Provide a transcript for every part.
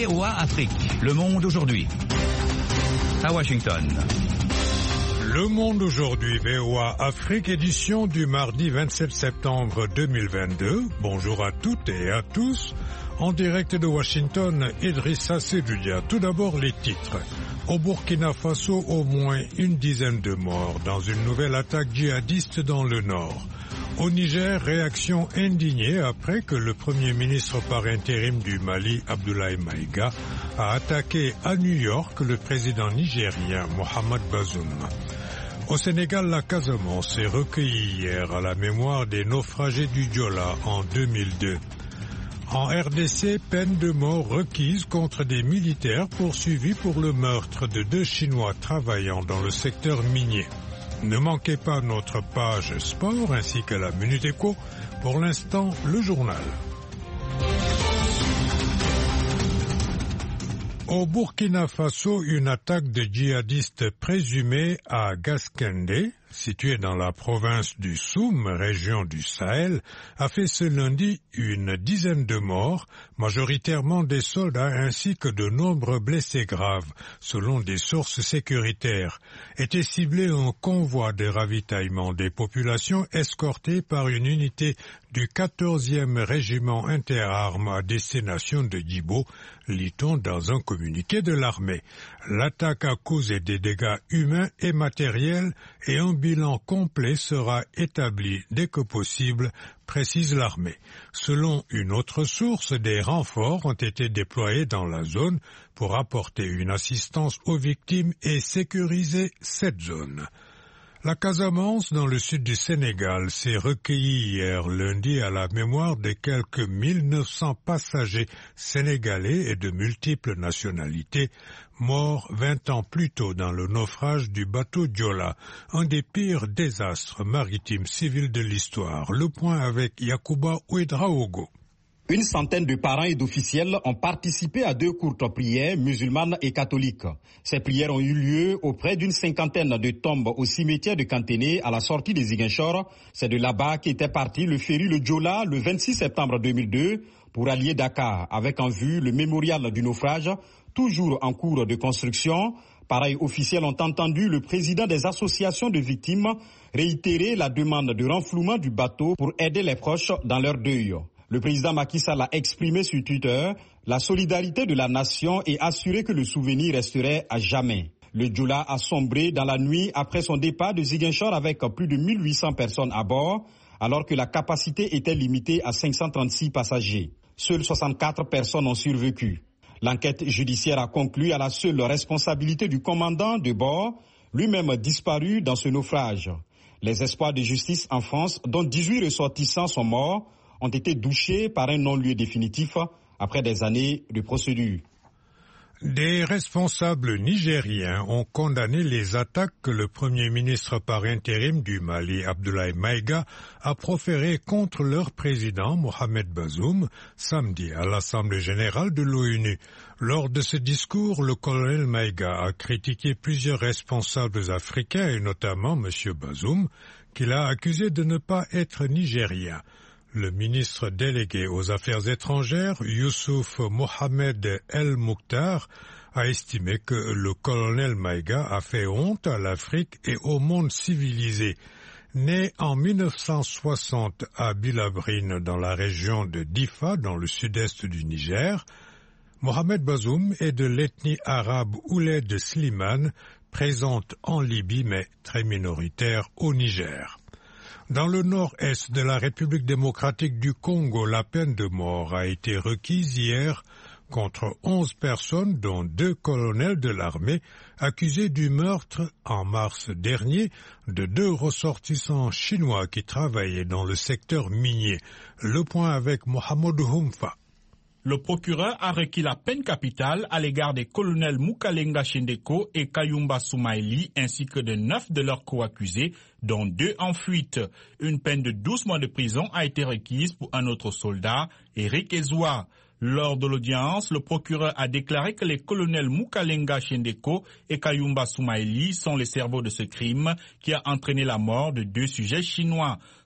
VOA Afrique, le monde aujourd'hui. À Washington. Le monde aujourd'hui, VOA Afrique, édition du mardi 27 septembre 2022. Bonjour à toutes et à tous. En direct de Washington, Idrissa Seloudia. Tout d'abord les titres. Au Burkina Faso, au moins une dizaine de morts dans une nouvelle attaque djihadiste dans le nord. Au Niger, réaction indignée après que le Premier ministre par intérim du Mali, Abdoulaye Maïga, a attaqué à New York le président nigérien Mohamed Bazoum. Au Sénégal, la Casamance s'est recueillie hier à la mémoire des naufragés du Diola en 2002. En RDC, peine de mort requise contre des militaires poursuivis pour le meurtre de 2 Chinois travaillant dans le secteur minier. Ne manquez pas notre page sport ainsi que la Minute Éco. Pour l'instant, le journal. Au Burkina Faso, une attaque de djihadistes présumés à Gaskende, situé dans la province du Soum, région du Sahel, a fait ce lundi une dizaine de morts, majoritairement des soldats ainsi que de nombreux blessés graves, selon des sources sécuritaires. Était ciblé un convoi de ravitaillement des populations escorté par une unité du 14e régiment interarmes à destination de Djibo, lit-on dans un communiqué de l'armée. L'attaque a causé des dégâts humains et matériels et un bilan complet sera établi dès que possible, précise l'armée. Selon une autre source, des renforts ont été déployés dans la zone pour apporter une assistance aux victimes et sécuriser cette zone. La Casamance, dans le sud du Sénégal, s'est recueillie hier lundi à la mémoire de quelques 1900 passagers sénégalais et de multiples nationalités, morts 20 ans plus tôt dans le naufrage du bateau Diola, un des pires désastres maritimes civils de l'histoire. Le point avec Yacouba Ouedraogo. Une centaine de parents et d'officiels ont participé à 2 courtes prières musulmanes et catholiques. Ces prières ont eu lieu auprès d'une cinquantaine de tombes au cimetière de Kanténé à la sortie des Ziguinchor. C'est de là-bas qu'était parti le ferry le Diola le 26 septembre 2002 pour allier Dakar avec en vue le mémorial du naufrage, toujours en cours de construction. Pareils officiels ont entendu le président des associations de victimes réitérer la demande de renflouement du bateau pour aider les proches dans leur deuil. Le président Macky Sall a exprimé sur Twitter la solidarité de la nation et assuré que le souvenir resterait à jamais. Le Diola a sombré dans la nuit après son départ de Ziguinchor avec plus de 1800 personnes à bord, alors que la capacité était limitée à 536 passagers. Seules 64 personnes ont survécu. L'enquête judiciaire a conclu à la seule responsabilité du commandant de bord, lui-même disparu dans ce naufrage. Les espoirs de justice en France, dont 18 ressortissants sont morts, ont été douchés par un non-lieu définitif après des années de procédure. Des responsables nigériens ont condamné les attaques que le Premier ministre par intérim du Mali, Abdoulaye Maïga, a proférées contre leur président, Mohamed Bazoum, samedi à l'Assemblée générale de l'ONU. Lors de ce discours, le colonel Maïga a critiqué plusieurs responsables africains et notamment M. Bazoum, qu'il a accusé de ne pas être nigérien. Le ministre délégué aux Affaires étrangères, Youssouf Mohamed El Mokhtar, a estimé que le colonel Maïga a fait honte à l'Afrique et au monde civilisé. Né en 1960 à Bilabrine, dans la région de Difa, dans le sud-est du Niger, Mohamed Bazoum est de l'ethnie arabe Ouled Slimane, présente en Libye mais très minoritaire au Niger. Dans le nord-est de la République démocratique du Congo, la peine de mort a été requise hier contre 11 personnes, dont 2 colonels de l'armée, accusés du meurtre en mars dernier de 2 ressortissants chinois qui travaillaient dans le secteur minier. Le point avec Mohamed Humfa. Le procureur a requis la peine capitale à l'égard des colonels Mukalenga Shendeko et Kayumba Soumaïli ainsi que de 9 de leurs co-accusés, dont 2 en fuite. Une peine de 12 mois de prison a été requise pour un autre soldat, Eric Ezoua. Lors de l'audience, le procureur a déclaré que les colonels Mukalenga Shendeko et Kayumba Soumaïli sont les cerveaux de ce crime qui a entraîné la mort de 2 sujets chinois.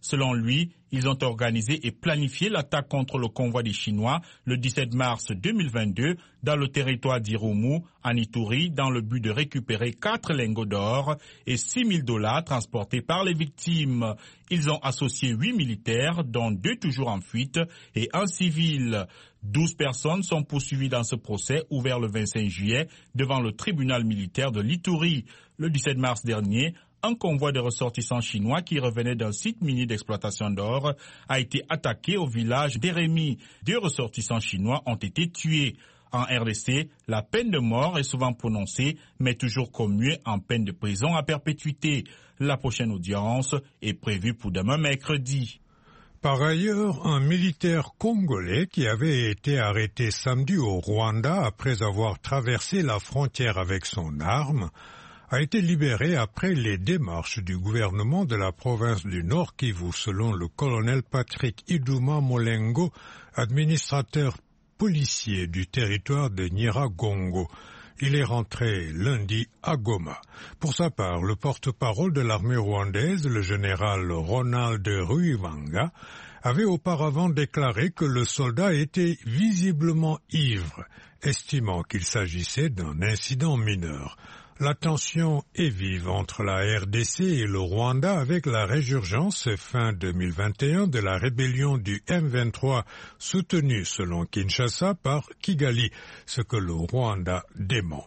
Selon lui, ils ont organisé et planifié l'attaque contre le convoi des Chinois le 17 mars 2022 dans le territoire d'Irumu, en Ituri, dans le but de récupérer 4 lingots d'or et $6,000 transportés par les victimes. Ils ont associé 8 militaires, dont 2 toujours en fuite, et un civil. 12 personnes sont poursuivies dans ce procès ouvert le 25 juillet devant le tribunal militaire de l'Ituri. Le 17 mars dernier, un convoi de ressortissants chinois qui revenait d'un site minier d'exploitation d'or a été attaqué au village d'Eremi. 2 ressortissants chinois ont été tués. En RDC, la peine de mort est souvent prononcée, mais toujours commuée en peine de prison à perpétuité. La prochaine audience est prévue pour demain mercredi. Par ailleurs, un militaire congolais qui avait été arrêté samedi au Rwanda après avoir traversé la frontière avec son arme a été libéré après les démarches du gouvernement de la province du Nord Kivu, selon le colonel Patrick Iduma Molengo, administrateur policier du territoire de Nyiragongo. Il est rentré lundi à Goma. Pour sa part, le porte-parole de l'armée rwandaise, le général Ronald Ruivanga, avait auparavant déclaré que le soldat était visiblement ivre, estimant qu'il s'agissait d'un incident mineur. La tension est vive entre la RDC et le Rwanda avec la résurgence fin 2021 de la rébellion du M23 soutenue selon Kinshasa par Kigali, ce que le Rwanda dément.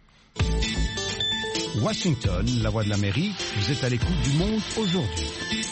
Washington, la voix de l'Amérique, vous êtes à l'écoute du monde aujourd'hui.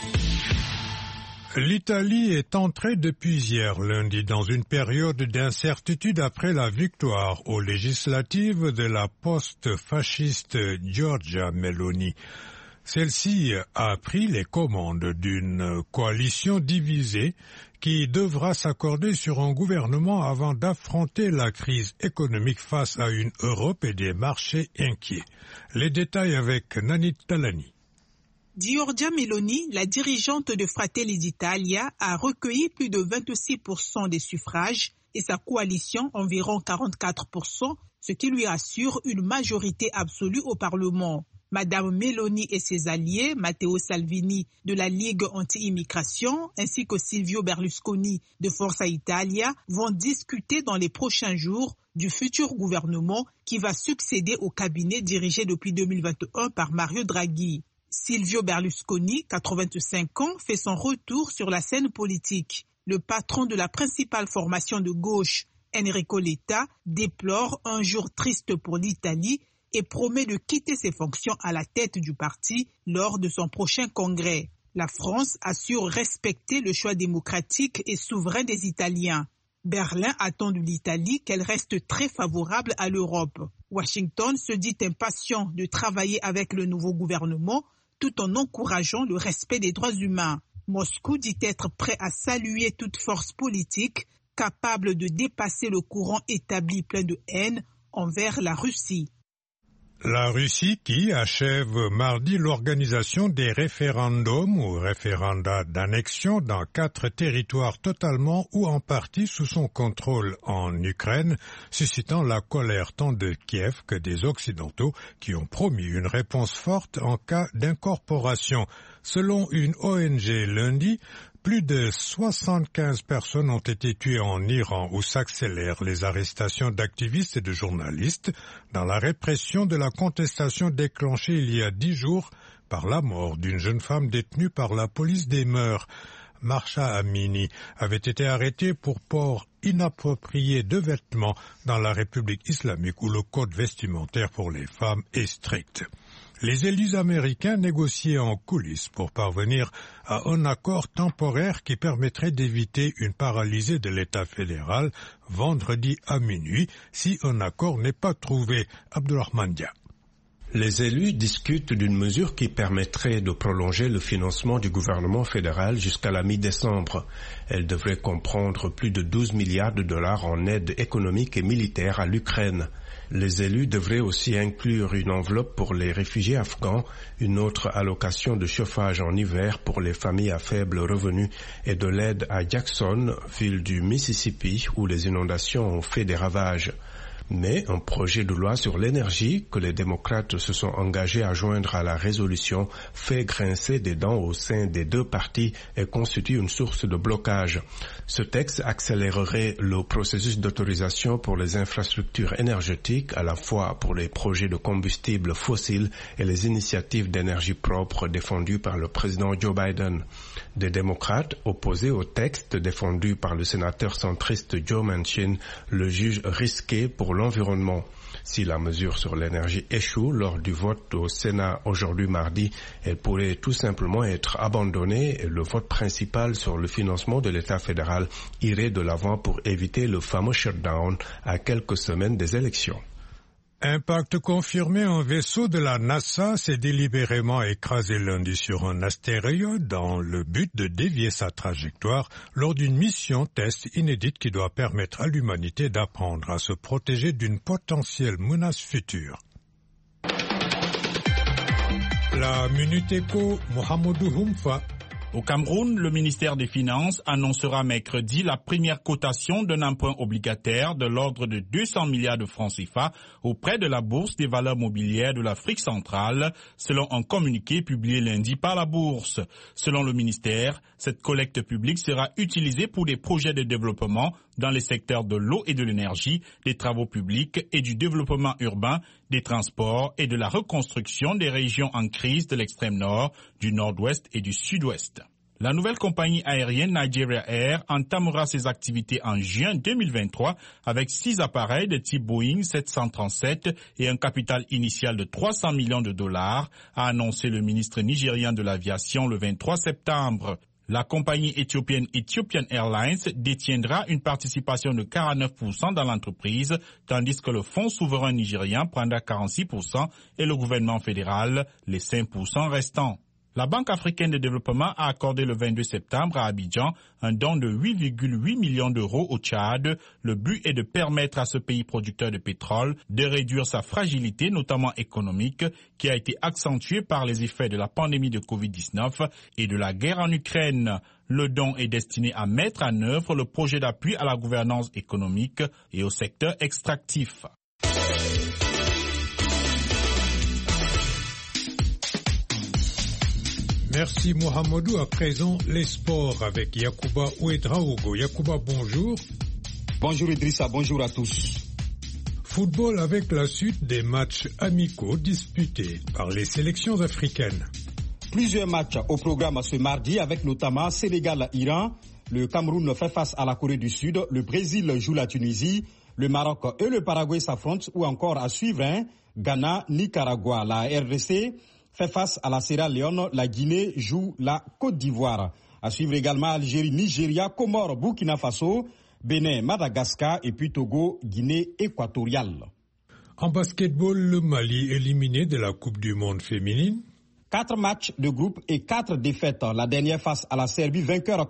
L'Italie est entrée depuis hier lundi dans une période d'incertitude après la victoire aux législatives de la post-fasciste Giorgia Meloni. Celle-ci a pris les commandes d'une coalition divisée qui devra s'accorder sur un gouvernement avant d'affronter la crise économique face à une Europe et des marchés inquiets. Les détails avec Nanit Talani. Giorgia Meloni, la dirigeante de Fratelli d'Italia, a recueilli plus de 26% des suffrages et sa coalition environ 44%, ce qui lui assure une majorité absolue au Parlement. Madame Meloni et ses alliés, Matteo Salvini de la Ligue anti-immigration ainsi que Silvio Berlusconi de Forza Italia, vont discuter dans les prochains jours du futur gouvernement qui va succéder au cabinet dirigé depuis 2021 par Mario Draghi. Silvio Berlusconi, 85 ans, fait son retour sur la scène politique. Le patron de la principale formation de gauche, Enrico Letta, déplore un jour triste pour l'Italie et promet de quitter ses fonctions à la tête du parti lors de son prochain congrès. La France assure respecter le choix démocratique et souverain des Italiens. Berlin attend de l'Italie qu'elle reste très favorable à l'Europe. Washington se dit impatient de travailler avec le nouveau gouvernement tout en encourageant le respect des droits humains. Moscou dit être prêt à saluer toute force politique capable de dépasser le courant établi plein de haine envers la Russie. La Russie qui achève mardi l'organisation des référendums ou référendats d'annexion dans 4 territoires totalement ou en partie sous son contrôle en Ukraine, suscitant la colère tant de Kiev que des Occidentaux qui ont promis une réponse forte en cas d'incorporation. Selon une ONG lundi, plus de 75 personnes ont été tuées en Iran où s'accélèrent les arrestations d'activistes et de journalistes dans la répression de la contestation déclenchée il y a 10 jours par la mort d'une jeune femme détenue par la police des mœurs. Mahsa Amini avait été arrêtée pour port inapproprié de vêtements dans la République islamique où le code vestimentaire pour les femmes est strict. Les élus américains négociaient en coulisses pour parvenir à un accord temporaire qui permettrait d'éviter une paralysie de l'État fédéral vendredi à minuit si un accord n'est pas trouvé. Abdulrahman Dia. Les élus discutent d'une mesure qui permettrait de prolonger le financement du gouvernement fédéral jusqu'à la mi-décembre. Elle devrait comprendre plus de 12 milliards de dollars en aide économique et militaire à l'Ukraine. Les élus devraient aussi inclure une enveloppe pour les réfugiés afghans, une autre allocation de chauffage en hiver pour les familles à faible revenu et de l'aide à Jackson, ville du Mississippi où les inondations ont fait des ravages. Mais un projet de loi sur l'énergie que les démocrates se sont engagés à joindre à la résolution fait grincer des dents au sein des deux partis et constitue une source de blocage. Ce texte accélérerait le processus d'autorisation pour les infrastructures énergétiques, à la fois pour les projets de combustibles fossiles et les initiatives d'énergie propre défendues par le président Joe Biden. Des démocrates opposés au texte défendu par le sénateur centriste Joe Manchin le jugent risqué pour l'environnement. Si la mesure sur l'énergie échoue lors du vote au Sénat aujourd'hui mardi, elle pourrait tout simplement être abandonnée et le vote principal sur le financement de l'État fédéral irait de l'avant pour éviter le fameux shutdown à quelques semaines des élections. Impact confirmé, un vaisseau de la NASA s'est délibérément écrasé lundi sur un astéroïde dans le but de dévier sa trajectoire lors d'une mission test inédite qui doit permettre à l'humanité d'apprendre à se protéger d'une potentielle menace future. La Minute Éco, Mohamedou Humfa. Au Cameroun, le ministère des Finances annoncera mercredi la première cotation d'un emprunt obligataire de l'ordre de 200 milliards de francs CFA auprès de la Bourse des valeurs mobilières de l'Afrique centrale, selon un communiqué publié lundi par la Bourse. Selon le ministère, cette collecte publique sera utilisée pour des projets de développement dans les secteurs de l'eau et de l'énergie, des travaux publics et du développement urbain, des transports et de la reconstruction des régions en crise de l'extrême nord, du nord-ouest et du sud-ouest. La nouvelle compagnie aérienne Nigeria Air entamera ses activités en juin 2023 avec 6 appareils de type Boeing 737 et un capital initial de 300 millions de dollars, a annoncé le ministre nigérien de l'aviation le 23 septembre. La compagnie éthiopienne Ethiopian Airlines détiendra une participation de 49% dans l'entreprise, tandis que le fonds souverain nigérien prendra 46% et le gouvernement fédéral les 5% restants. La Banque africaine de développement a accordé le 22 septembre à Abidjan un don de 8,8 millions d'euros au Tchad. Le but est de permettre à ce pays producteur de pétrole de réduire sa fragilité, notamment économique, qui a été accentuée par les effets de la pandémie de Covid-19 et de la guerre en Ukraine. Le don est destiné à mettre en œuvre le projet d'appui à la gouvernance économique et au secteur extractif. Merci Mohamedou. À présent, les sports avec Yacouba Ouedraogo. Yacouba, bonjour. Bonjour Idrissa, bonjour à tous. Football avec la suite des matchs amicaux disputés par les sélections africaines. Plusieurs matchs au programme ce mardi avec notamment Sénégal-Iran. Le Cameroun fait face à la Corée du Sud. Le Brésil joue la Tunisie. Le Maroc et le Paraguay s'affrontent ou encore à suivre Ghana, Nicaragua. La RDC fait face à la Sierra Leone, la Guinée joue la Côte d'Ivoire. À suivre également Algérie, Nigeria, Comores, Burkina Faso, Bénin, Madagascar et puis Togo, Guinée équatoriale. En basketball, le Mali éliminé de la Coupe du Monde féminine. 4 matchs de groupe et 4 défaites. La dernière face à la Serbie, vainqueur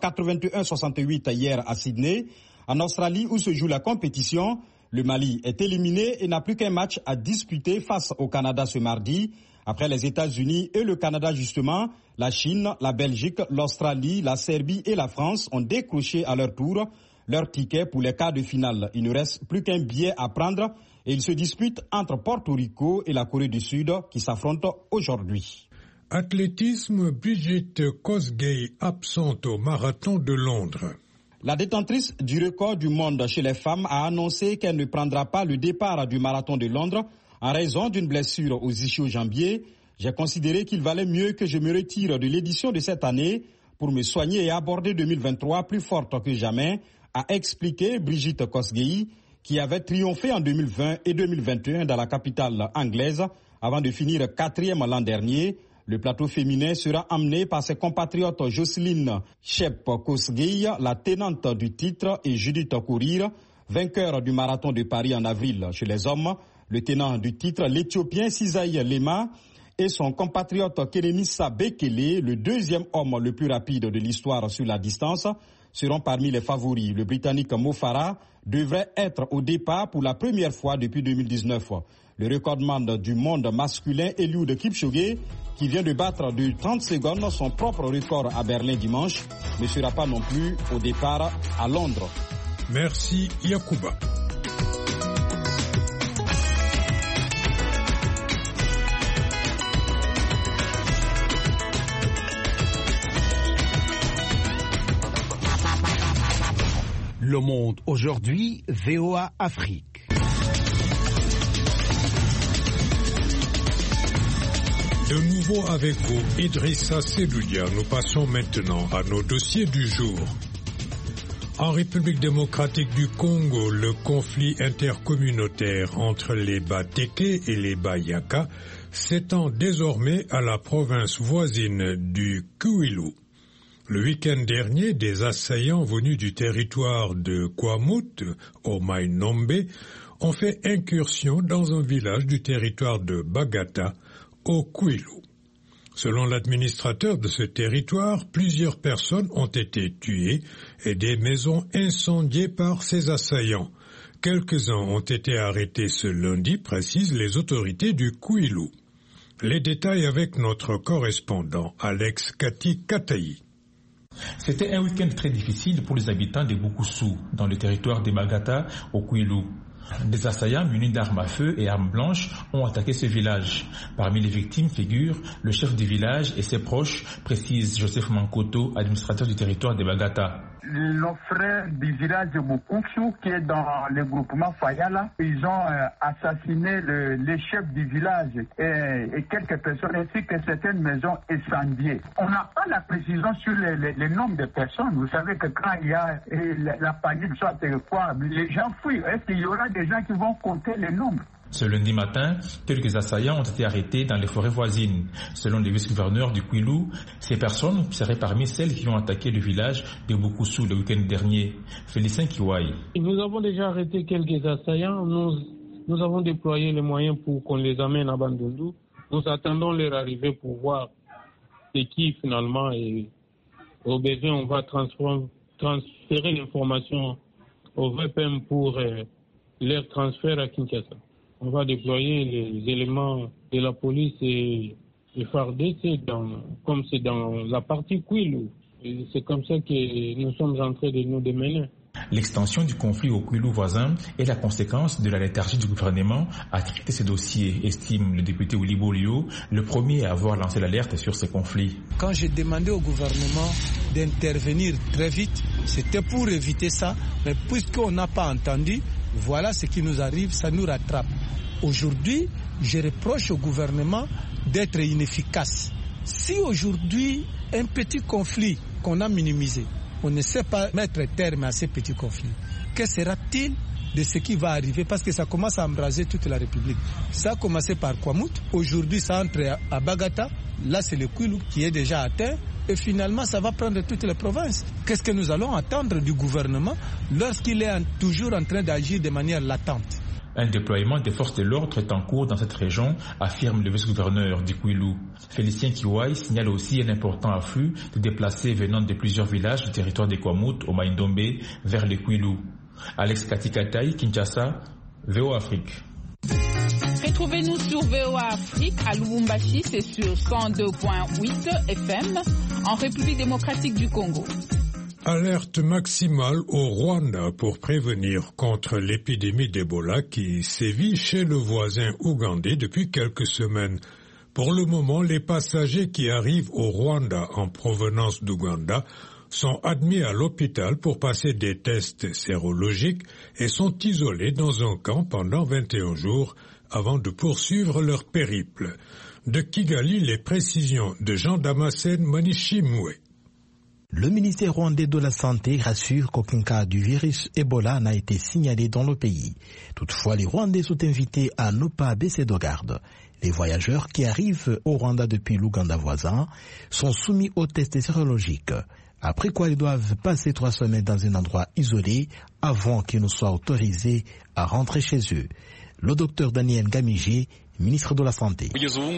81-68 hier à Sydney. En Australie où se joue la compétition, le Mali est éliminé et n'a plus qu'un match à disputer face au Canada ce mardi. Après les États-Unis et le Canada justement, la Chine, la Belgique, l'Australie, la Serbie et la France ont décroché à leur tour leur ticket pour les quarts de finale. Il ne reste plus qu'un billet à prendre et ils se disputent entre Porto Rico et la Corée du Sud qui s'affrontent aujourd'hui. Athlétisme, Brigitte Kosgei absente au marathon de Londres. La détentrice du record du monde chez les femmes a annoncé qu'elle ne prendra pas le départ du marathon de Londres en raison d'une blessure aux ischio-jambiers. J'ai considéré qu'il valait mieux que je me retire de l'édition de cette année pour me soigner et aborder 2023 plus forte que jamais, a expliqué Brigitte Kosgei, qui avait triomphé en 2020 et 2021 dans la capitale anglaise avant de finir 4e l'an dernier. Le plateau féminin sera emmené par ses compatriotes Jocelyne Chep-Kosgei, la tenante du titre, et Judith Courir, vainqueur du marathon de Paris en avril. Chez les hommes, le tenant du titre, l'Éthiopien Sisaï Lema, et son compatriote Kenenisa Bekele, le deuxième homme le plus rapide de l'histoire sur la distance, seront parmi les favoris. Le Britannique Mo Farah devrait être au départ pour la première fois depuis 2019. Le recordman du monde masculin Eliud Kipchoge, qui vient de battre de 30 secondes son propre record à Berlin dimanche, ne sera pas non plus au départ à Londres. Merci Yacouba. Le Monde aujourd'hui, VOA Afrique. De nouveau avec vous, Idrissa Seloudia. Nous passons maintenant à nos dossiers du jour. En République démocratique du Congo, le conflit intercommunautaire entre les Bateke et les Bayaka s'étend désormais à la province voisine du Kwilu. Le week-end dernier, des assaillants venus du territoire de Kwamut, au Mainombe, ont fait incursion dans un village du territoire de Bagata, au Kwilu. Selon l'administrateur de ce territoire, plusieurs personnes ont été tuées et des maisons incendiées par ces assaillants. Quelques-uns ont été arrêtés ce lundi, précisent les autorités du Kwilu. Les détails avec notre correspondant Alex Kati Katayi. C'était un week-end très difficile pour les habitants de Bukusu, dans le territoire de Bagata, au Kwilu. Des assaillants munis d'armes à feu et armes blanches ont attaqué ce village. Parmi les victimes figurent le chef du village et ses proches, précise Joseph Mankoto, administrateur du territoire de Bagata. Le frère du village de Bukusu, qui est dans le groupement Fayala, ils ont assassiné le chef du village et quelques personnes, ainsi que certaines maisons incendiées. On n'a pas la précision sur le nombre de personnes. Vous savez que quand il y a la panique, soit quoi, les gens fuient. Est-ce qu'il y aura des gens qui vont compter les nombres? Ce lundi matin, quelques assaillants ont été arrêtés dans les forêts voisines. Selon le vice-gouverneur du Kwilu, ces personnes seraient parmi celles qui ont attaqué le village de Bukusu le week-end dernier. Félicien Kiwai. Nous avons déjà arrêté quelques assaillants. Nous avons déployé les moyens pour qu'on les amène à Bandundu. Nous attendons leur arrivée pour voir c'est qui finalement. Et au besoin, on va transférer l'information au VPM pour leur transfert à Kinshasa. On va déployer les éléments de la police et le FARDC comme c'est dans la partie Kwilu. Et c'est comme ça que nous sommes en train de nous démener. L'extension du conflit au Kwilu voisin est la conséquence de la léthargie du gouvernement à traiter ces dossiers, estime le député Oulibo Lio, le premier à avoir lancé l'alerte sur ces conflits. Quand j'ai demandé au gouvernement d'intervenir très vite, c'était pour éviter ça, mais puisqu'on n'a pas entendu, voilà ce qui nous arrive, ça nous rattrape. Aujourd'hui, je reproche au gouvernement d'être inefficace. Si aujourd'hui, un petit conflit qu'on a minimisé, on ne sait pas mettre terme à ces petits conflits, que sera-t-il de ce qui va arriver? Parce que ça commence à embraser toute la République. Ça a commencé par Kwamut, aujourd'hui ça entre à Bagata, là c'est le Kwilu qui est déjà atteint, et finalement ça va prendre toutes les provinces. Qu'est-ce que nous allons attendre du gouvernement lorsqu'il est toujours en train d'agir de manière latente? Un déploiement des forces de l'ordre est en cours dans cette région, affirme le vice-gouverneur du Kwilu. Félicien Kiwai signale aussi un important afflux de déplacés venant de plusieurs villages du territoire de Kwamut au Maindombe vers le Kwilu. Alex Katikataï, Kinshasa, VOA Afrique. Retrouvez-nous sur VOA Afrique à Lubumbashi, c'est sur 102.8 FM en République démocratique du Congo. Alerte maximale au Rwanda pour prévenir contre l'épidémie d'Ebola qui sévit chez le voisin ougandais depuis quelques semaines. Pour le moment, les passagers qui arrivent au Rwanda en provenance d'Ouganda sont admis à l'hôpital pour passer des tests sérologiques et sont isolés dans un camp pendant 21 jours avant de poursuivre leur périple. De Kigali, les précisions de Jean Damascène Manishimwe. Le ministère rwandais de la Santé rassure qu'aucun cas du virus Ebola n'a été signalé dans le pays. Toutefois, les Rwandais sont invités à ne pas baisser de garde. Les voyageurs qui arrivent au Rwanda depuis l'Ouganda voisin sont soumis aux tests sérologiques, après quoi ils doivent passer 3 semaines dans un endroit isolé avant qu'ils ne soient autorisés à rentrer chez eux. Le docteur Daniel Gamije, ministre de la Santé.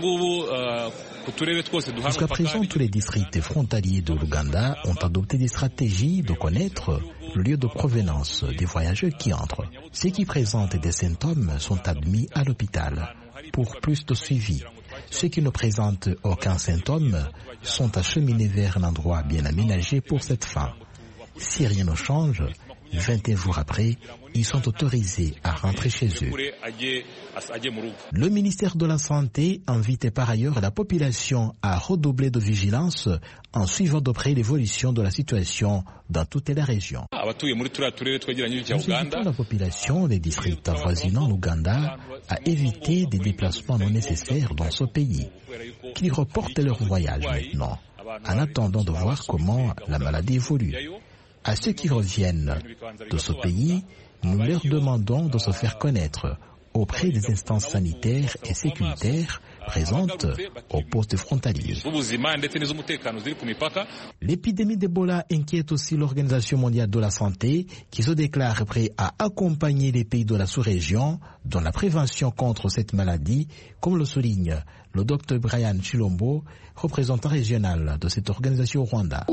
Jusqu'à présent, tous les districts frontaliers de l'Ouganda ont adopté des stratégies de connaître le lieu de provenance des voyageurs qui entrent. Ceux qui présentent des symptômes sont admis à l'hôpital pour plus de suivi. Ceux qui ne présentent aucun symptôme sont acheminés vers un endroit bien aménagé pour cette fin. Si rien ne change, 21 jours après, ils sont autorisés à rentrer chez eux. Le ministère de la Santé invite par ailleurs la population à redoubler de vigilance en suivant de près l'évolution de la situation dans toute la région. Nous invitons la population des districts voisinants l'Ouganda à éviter des déplacements non nécessaires dans ce pays, qu'ils reportent leur voyage maintenant, en attendant de voir comment la maladie évolue. À ceux qui reviennent de ce pays, nous leur demandons de se faire connaître auprès des instances sanitaires et sécuritaires présentes aux postes frontaliers. L'épidémie d'Ebola inquiète aussi l'Organisation mondiale de la santé qui se déclare prêt à accompagner les pays de la sous-région dans la prévention contre cette maladie, comme le souligne le Dr Brian Chilombo, représentant régional de cette organisation au Rwanda.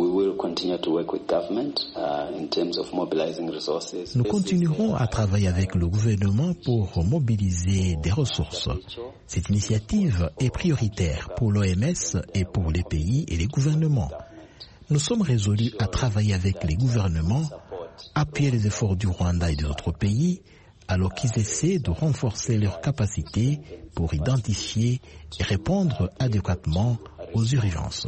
Nous continuerons à travailler avec le gouvernement pour mobiliser des ressources. Cette initiative est prioritaire pour l'OMS et pour les pays et les gouvernements. Nous sommes résolus à travailler avec les gouvernements, appuyer les efforts du Rwanda et des autres pays, alors qu'ils essaient de renforcer leurs capacités pour identifier et répondre adéquatement aux urgences.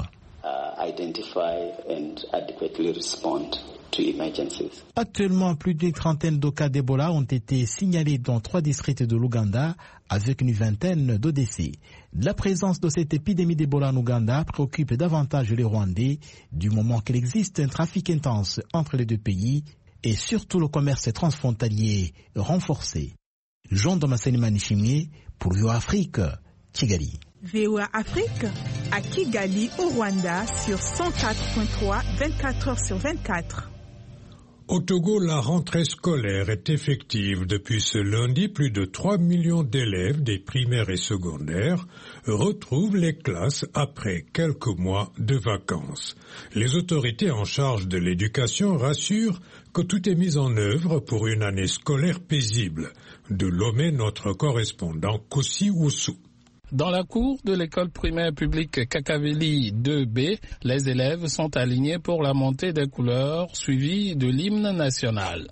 Actuellement, plus d'une trentaine de cas d'Ebola ont été signalés dans 3 districts de l'Ouganda, avec une vingtaine de décès. La présence de cette épidémie d'Ebola en Ouganda préoccupe davantage les Rwandais, du moment qu'il existe un trafic intense entre les deux pays et surtout le commerce transfrontalier renforcé. Jean Damascene Manishimie pour VOA Afrique, Kigali. VOA Afrique à Kigali au Rwanda sur 104.3, 24 heures sur 24. Au Togo, la rentrée scolaire est effective. Depuis ce lundi, plus de 3 millions d'élèves des primaires et secondaires retrouvent les classes après quelques mois de vacances. Les autorités en charge de l'éducation rassurent que tout est mis en œuvre pour une année scolaire paisible. De Lomé, notre correspondant Kossi Oussou. Dans la cour de l'école primaire publique Kakaveli 2B, les élèves sont alignés pour la montée des couleurs suivie de l'hymne national.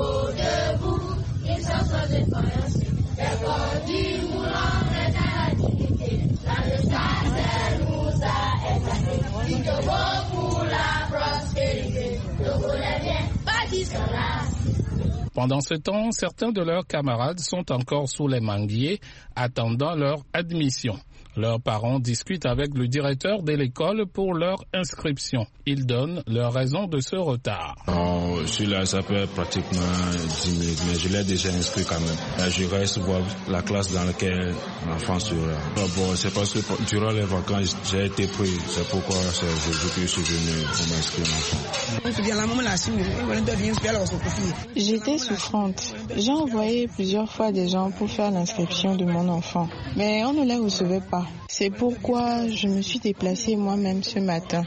Pendant ce temps, certains de leurs camarades sont encore sous les manguiers, attendant leur admission. Leurs parents discutent avec le directeur de l'école pour leur inscription. Ils donnent leur raison de ce retard. Je suis là, ça peut être pratiquement 10 minutes, mais je l'ai déjà inscrit quand même. Je reste voir la classe dans laquelle l'enfant sera. Bon, c'est parce que durant les vacances, j'ai été pris. C'est pourquoi je suis venu pour m'inscrire l'enfant. J'étais souffrante. J'ai envoyé plusieurs fois des gens pour faire l'inscription de mon enfant, mais on ne les recevait pas. C'est pourquoi je me suis déplacée moi-même ce matin.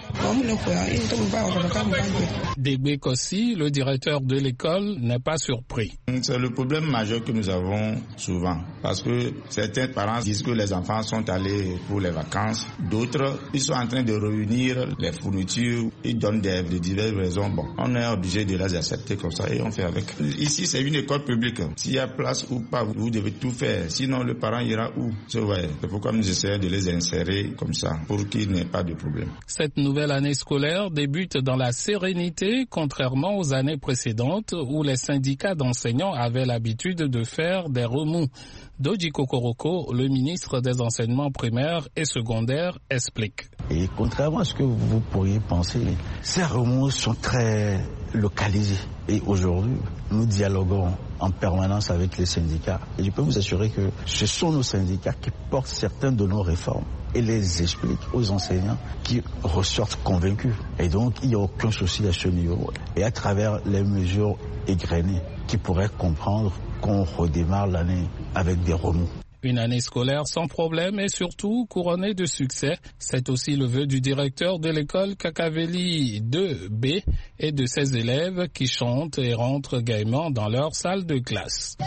Degbe Kossi, le directeur de l'école, n'est pas surpris. C'est le problème majeur que nous avons souvent, parce que certains parents disent que les enfants sont allés pour les vacances, d'autres ils sont en train de réunir les fournitures, ils donnent de diverses raisons. Bon, on est obligé de les accepter comme ça et on fait avec. Ici c'est une école publique, s'il y a place ou pas, vous devez tout faire, sinon le parent ira où? C'est pourquoi nous essayons de les insérer comme ça pour qu'il n'y ait pas de problème. Cette nouvelle année scolaire débute dans la sérénité, contrairement aux années précédentes où les syndicats d'enseignants avaient l'habitude de faire des remous. Doji Kokoroko, le ministre des enseignements primaires et secondaires, explique. Et contrairement à ce que vous pourriez penser, ces remous sont très localisés. Et aujourd'hui, nous dialoguons en permanence avec les syndicats. Et je peux vous assurer que ce sont nos syndicats qui portent certaines de nos réformes et les expliquent aux enseignants qui ressortent convaincus. Et donc, il n'y a aucun souci à ce niveau. Et à travers les mesures égrenées, qui pourraient comprendre qu'on redémarre l'année avec des remous. Une année scolaire sans problème et surtout couronnée de succès. C'est aussi le vœu du directeur de l'école Kakaveli 2B et de ses élèves qui chantent et rentrent gaiement dans leur salle de classe.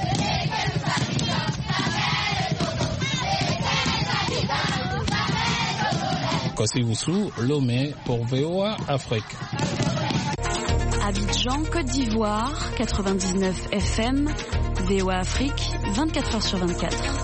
Kossi Oussou, Lomé pour VOA Afrique. Abidjan, Côte d'Ivoire, 99 FM, VOA Afrique, 24h sur 24.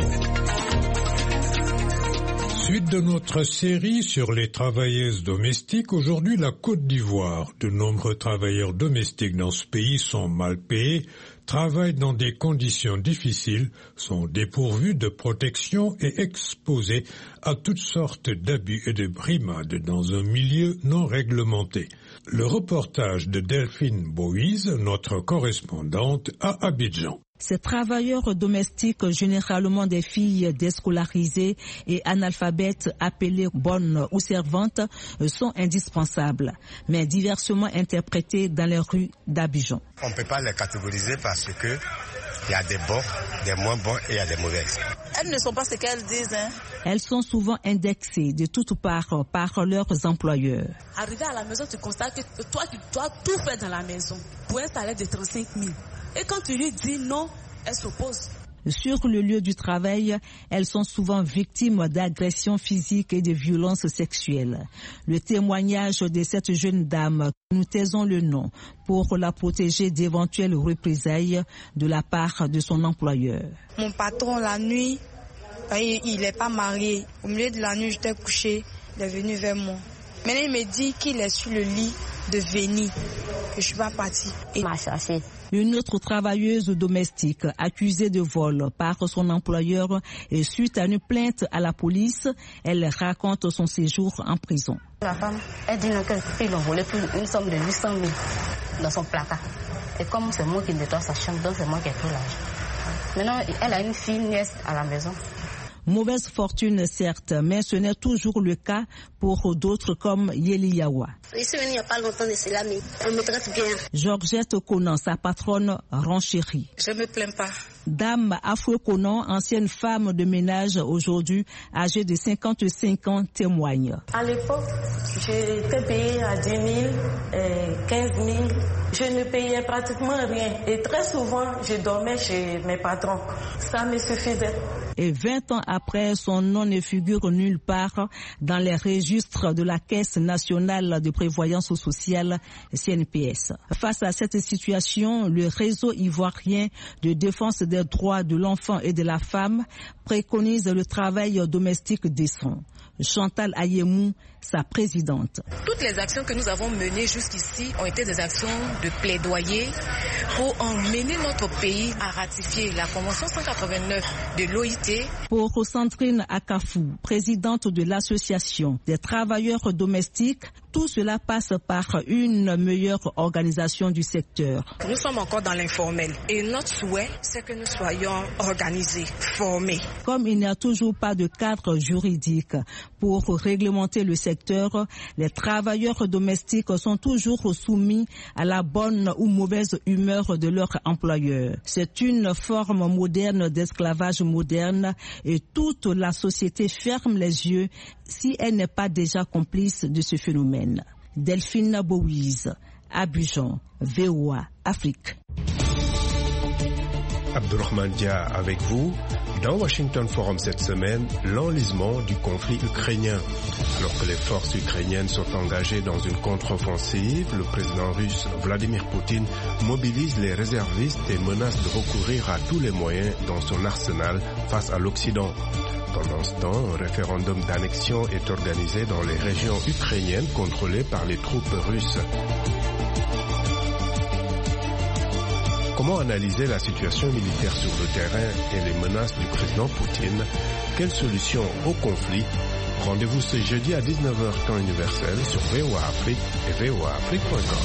Suite de notre série sur les travailleuses domestiques, aujourd'hui la Côte d'Ivoire. De nombreux travailleurs domestiques dans ce pays sont mal payés, travaillent dans des conditions difficiles, sont dépourvus de protection et exposés à toutes sortes d'abus et de brimades dans un milieu non réglementé. Le reportage de Delphine Boïse, notre correspondante à Abidjan. Ces travailleurs domestiques, généralement des filles déscolarisées et analphabètes appelées bonnes ou servantes, sont indispensables, mais diversement interprétés dans les rues d'Abidjan. On ne peut pas les catégoriser parce que il y a des bons, des moins bons et il y a des mauvaises. Elles ne sont pas ce qu'elles disent. Elles sont souvent indexées de toutes parts par leurs employeurs. Arrivé à la maison, tu constates que toi, tu dois tout faire dans la maison pour un salaire de 35 000. Et quand tu lui dis non, elle s'oppose. Sur le lieu du travail, elles sont souvent victimes d'agressions physiques et de violences sexuelles. Le témoignage de cette jeune dame, nous taisons le nom pour la protéger d'éventuelles représailles de la part de son employeur. Mon patron, la nuit, il n'est pas marié. Au milieu de la nuit, j'étais couchée, il est venu vers moi. Maintenant, il me dit qu'il est sur le lit de venir. Je ne suis pas partie. Il m'a cherché. Une autre travailleuse domestique accusée de vol par son employeur et suite à une plainte à la police, elle raconte son séjour en prison. La femme, elle dit qu'ils l'ont volé pour une somme de 800 000 dans son placard. Et comme c'est moi qui nettoie sa chambre, donc c'est moi qui ai pris l'argent. Maintenant, elle a une fille nièce à la maison. Mauvaise fortune certes, mais ce n'est toujours le cas pour d'autres comme Yeli Yawa. Je suis venue il n'y a pas longtemps de cela, mais on me traite bien. Georgette Conan, sa patronne, renchérit. Je ne me plains pas. Dame Afro Conan, ancienne femme de ménage aujourd'hui, âgée de 55 ans, témoigne. À l'époque, j'étais payée à 10 000, 15 000. Je ne payais pratiquement rien. Et très souvent, je dormais chez mes patrons. Ça me suffisait. Et 20 ans après, son nom ne figure nulle part dans les registres de la Caisse nationale de prévoyance sociale, CNPS. Face à cette situation, le réseau ivoirien de défense des droits de l'enfant et de la femme préconise le travail domestique décent. Chantal Ayemou, sa présidente. Toutes les actions que nous avons menées jusqu'ici ont été des actions de plaidoyer pour emmener notre pays à ratifier la Convention 189 de l'OIT. Pour Sandrine Akafou, présidente de l'Association des travailleurs domestiques, tout cela passe par une meilleure organisation du secteur. Nous sommes encore dans l'informel et notre souhait, c'est que nous soyons organisés, formés. Comme il n'y a toujours pas de cadre juridique pour réglementer le secteur, les travailleurs domestiques sont toujours soumis à la bonne ou mauvaise humeur de leur employeur. C'est une forme moderne d'esclavage moderne et toute la société ferme les yeux si elle n'est pas déjà complice de ce phénomène. Delphine Boïse, Abidjan, VOA, Afrique. Abdourahmane Dia avec vous. Dans Washington Forum cette semaine, l'enlisement du conflit ukrainien. Alors que les forces ukrainiennes sont engagées dans une contre-offensive, le président russe Vladimir Poutine mobilise les réservistes et menace de recourir à tous les moyens dans son arsenal face à l'Occident. Pendant ce temps, un référendum d'annexion est organisé dans les régions ukrainiennes contrôlées par les troupes russes. Comment analyser la situation militaire sur le terrain et les menaces du président Poutine? Quelle solution au conflit? Rendez-vous ce jeudi à 19h temps universel sur VOA Afrique et voaafrique.com.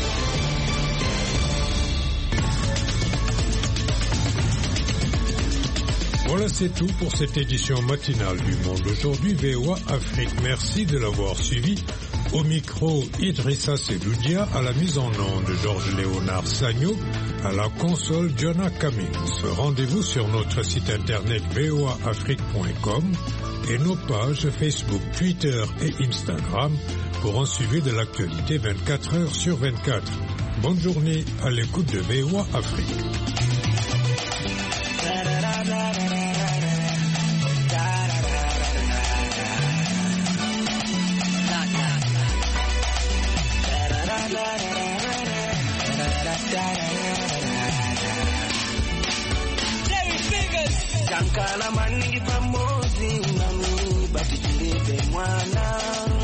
Voilà, c'est tout pour cette édition matinale du Monde Aujourd'hui, VOA Afrique. Merci de l'avoir suivi. Au micro, Idrissa Seloudia, à la mise en onde Georges-Léonard Sagno, à la console Jonah Cummings. Rendez-vous sur notre site internet voaafrique.com et nos pages Facebook, Twitter et Instagram pour un suivi de l'actualité 24 heures sur 24. Bonne journée à l'écoute de VOA Afrique. Jankala maningi pamozi nami batijilipe mwana